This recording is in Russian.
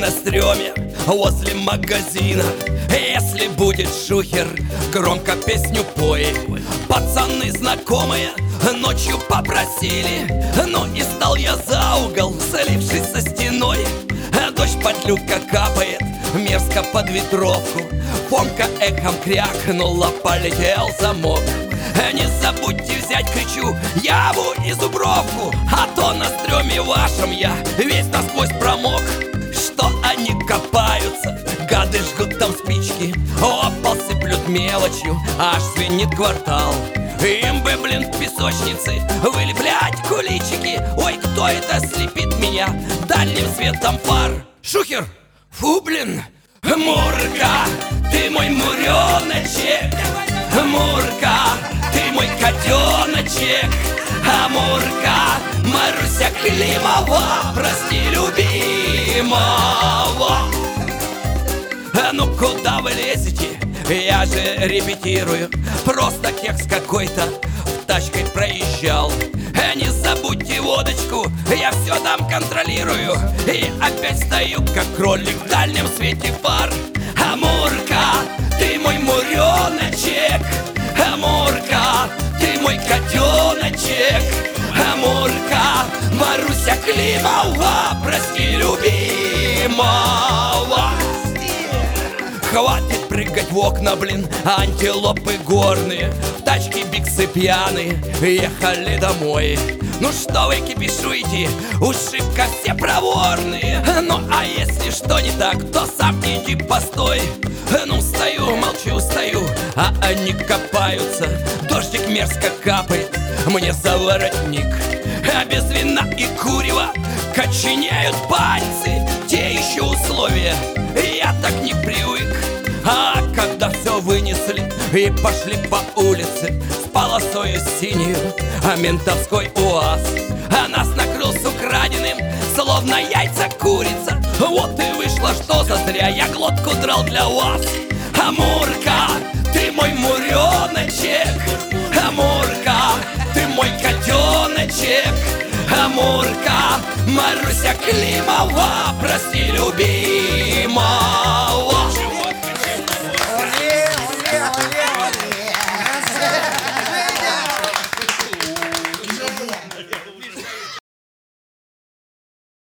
на стреме возле магазина. Если будет шухер, громко песню пой. Пацаны знакомые ночью попросили, ну и стал я за угол, слившись со стеной. Дождь под люка капает, мерзко под ветровку. Фомка эхом крякнула, полетел замок. Не забудьте взять, кричу, Яву и Зубровку, а то на стреме вашем я весь насквозь промок. Что они копаются, гады жгут там спички, о пол сыплют мелочью, аж звенит квартал. Им бы, блин, в песочнице вылеплять куличики. Ой, кто это слепит меня дальним светом фар? Шухер, фу, блин. Мурка, ты мой муреночек. Мурка, ты мой котеночек. Амурка, Маруся Климова, прости любимого. Ну куда вы лезете? Я же репетирую. Просто кекс какой-то тачкой проезжал. Не забудьте водочку, я все там контролирую. И опять стою, как кролик в дальнем свете фар. Амурка, ты мой муреночек. Амурка, ты мой котеночек. Амурка, Маруся Климова, прости любимого. Хватит прыгать в окна, блин, антилопы горные. В тачке биксы пьяные ехали домой. Ну что вы кипишуете, уж шибко все проворные. Ну а если что не так, то сам иди постой. Ну стою, молчу, стою, а они копаются. Дождик мерзко капает мне за воротник. А без вина и курева коченеют пальцы. Те еще условия, я так не привык. А когда все вынесли и пошли по улице с полосою синюю, а ментовской УАЗ, а нас накрыл с украденным, словно яйца курица. Вот и вышло, что зазря я глотку драл для вас. Амурка, ты мой муреночек. Амурка, ты мой котеночек. Амурка, Маруся Климова, прости любимого.